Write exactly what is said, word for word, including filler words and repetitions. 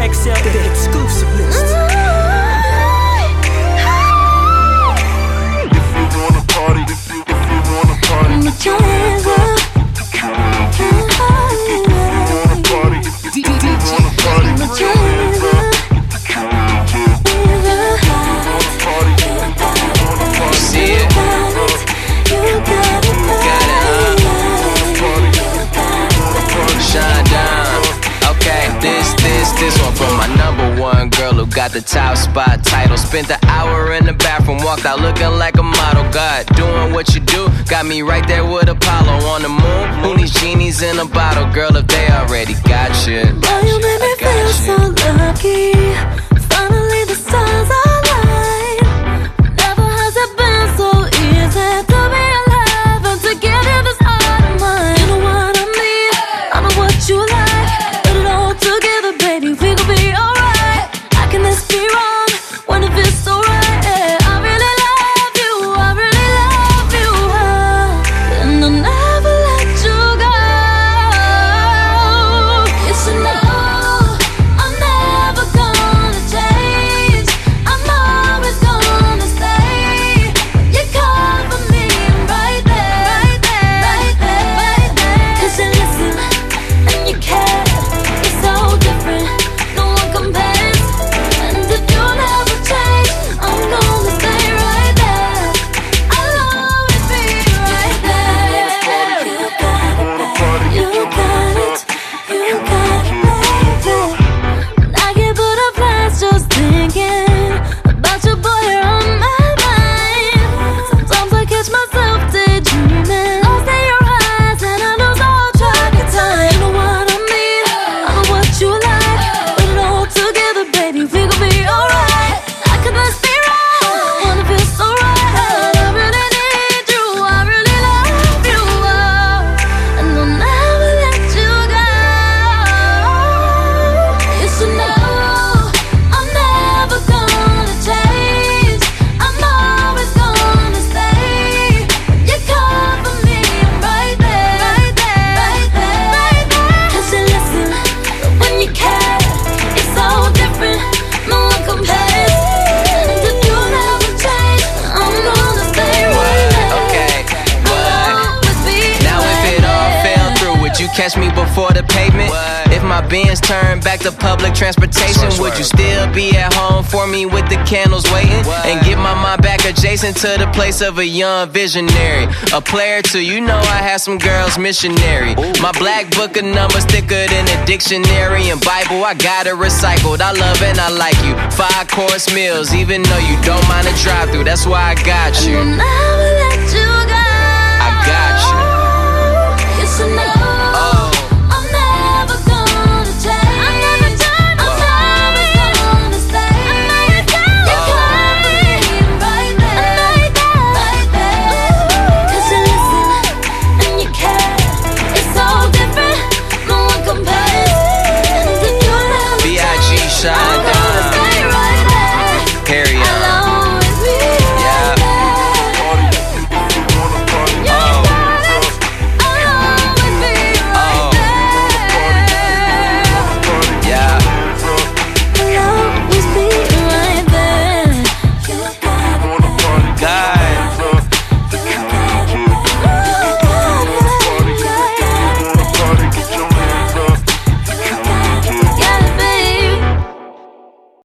X L, the exclusive list. If you wanna party, if you, if you wanna party, put your hands up. if you wanna party, if you, if you wanna party, Put your hands up. See it? Shine down. Okay, this, this, this one from my number one girl who got the top spot title. Spent the hour in the bathroom, walked out looking like a model. God, doing what you do, got me right there with Apollo on the moon. Who needs genies in a bottle, girl, if they already got you? Oh, you made me feel so lucky. Finally the stars align. Never has it been so easy to be alive and to get in this heart of mine. You know what I mean? I know what you like. Put it all together, baby, we gon' be alright. How can this be wrong when it feels so right? Yeah, I really love you, I really love you, uh, and I'll never let you go. You should know I'm never gonna change. I'm always gonna stay. You cover me right there, right there, right there, right there. 'Cause you listen and you care. It's so different, no one compares. And if you never change, I'm gonna stay right there. I'll always be right there. You got it, baby. You got it. You got it, baby. I get put up plans just thinking about your boy, you're on my mind. Sometimes I catch myself daydreaming, lost in your eyes, and I lose all track of time. You know what I mean? I know what you like. Put it all together, baby, we gon' be alright. How can this be wrong when it feels so right? I really need you, I really love you, oh, and I'll never let you go. You should know I'm never gonna change. I'm always gonna stay. You cover me right there, right there, right there, right there. 'Cause you listen when you care. It's so different, no one compares. And if you never change, I'm gonna stay right there. Okay, I'll what? always be Now if right it all there. fell through, would you catch me before the pavement? If my Benz turned back to public transportation, would you still be at home for me with the candles waiting? And get my mind back adjacent to the place of a young visionary, a player too, you know I have some girls missionary. My black book of numbers thicker than a dictionary and Bible, I got it recycled. I love and I like you. Five course meals, even though you don't mind a drive through, that's why I got And I'll you. never